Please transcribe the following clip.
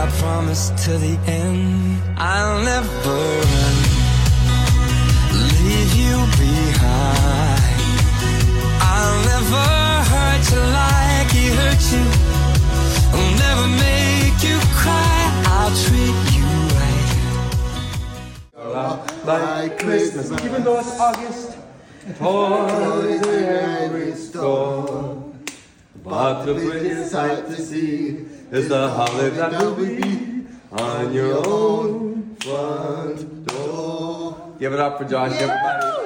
I promise to the end, I'll never leave you behind. I'll never hurt you like he hurt you. I'll never make you cry. I'll treat you right. Like Christmas, even though it's August, toys in every store. But the prettiest sight to see is the holly that will be on your own front door. Give it up for Josh, everybody.